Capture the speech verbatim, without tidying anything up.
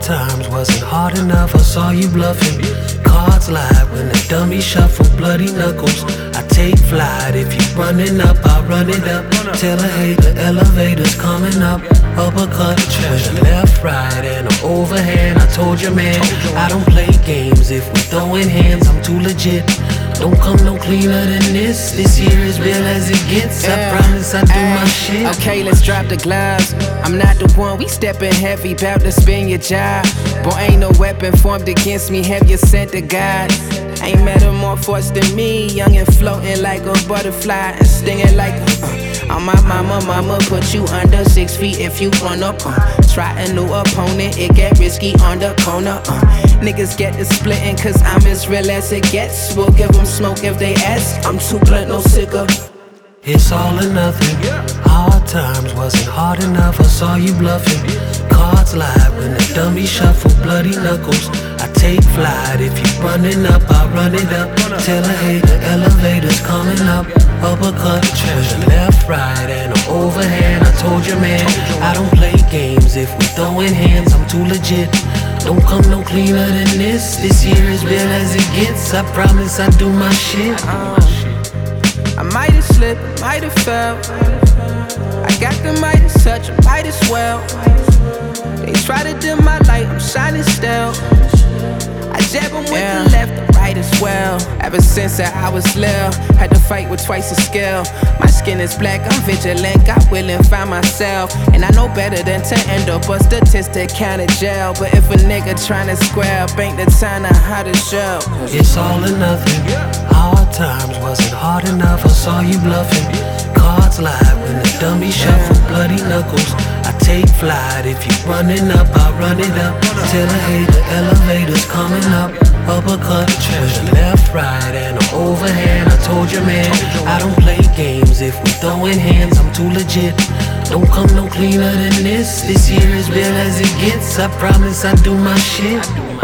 times wasn't hard enough, I saw you bluffing. Cards live when the dummy shuffle, bloody knuckles. I take flight, if you running up, I run it up. Tell a hater, elevator's coming up. Uppercut, with a left, right, and an overhand. I told you, man, I don't play games. If we throwing hands, I'm too legit. Don't come no cleaner than this. This year is real as it gets. Yeah. I promise I do Ay. my shit. Okay, let's drop the gloves. I'm not the one, we stepping heavy, bout to spin your job. Boy, ain't no weapon formed against me, have you sent to God? Ain't metamorphosed than me, young and floating like a butterfly and stinging like uh, on my mama, mama put you under six feet if you run up. Uh, try a new opponent, it get risky on the corner. Uh, niggas get to splitting cause I'm as real as it gets. We'll give them smoke if they ask, I'm too blunt, no sicker. It's all or nothing. Hard times wasn't hard enough, I saw you bluffing. Cards live when the dummy shuffle, bloody knuckles. I take flight, if you running up, I run it up. Tell a hater, elevator's coming up. Uppercut, with a left, right, and an overhand. I told you, man, I don't play games. If we throwing hands, I'm too legit. Don't come no cleaner than this. This year is real as it gets. I promise I do my shit. I might have slipped, might have fell. I got the Midas touch, I might as well. They try to dim my light, I'm shining still. I jab them with yeah. the left and right as well. Ever since that I was little, had to fight with twice the skill. My skin is black, I'm vigilant, got will and find myself. And I know better than to end up a statistic count of jail. But if a nigga tryna square up, ain't the time to hide a shell. It's all or nothing. Hard times wasn't hard enough, I saw you bluffing. Cards live when the dummy shuffle, bloody knuckles. I take flight, if you running up, I run it up. Tell a hater, elevator's coming up. Uppercut, with a left, right, and an overhand. I told you, man, I don't play games. If we throwing hands, I'm too legit. Don't come no cleaner than this. This year is real as it gets. I promise I do my shit.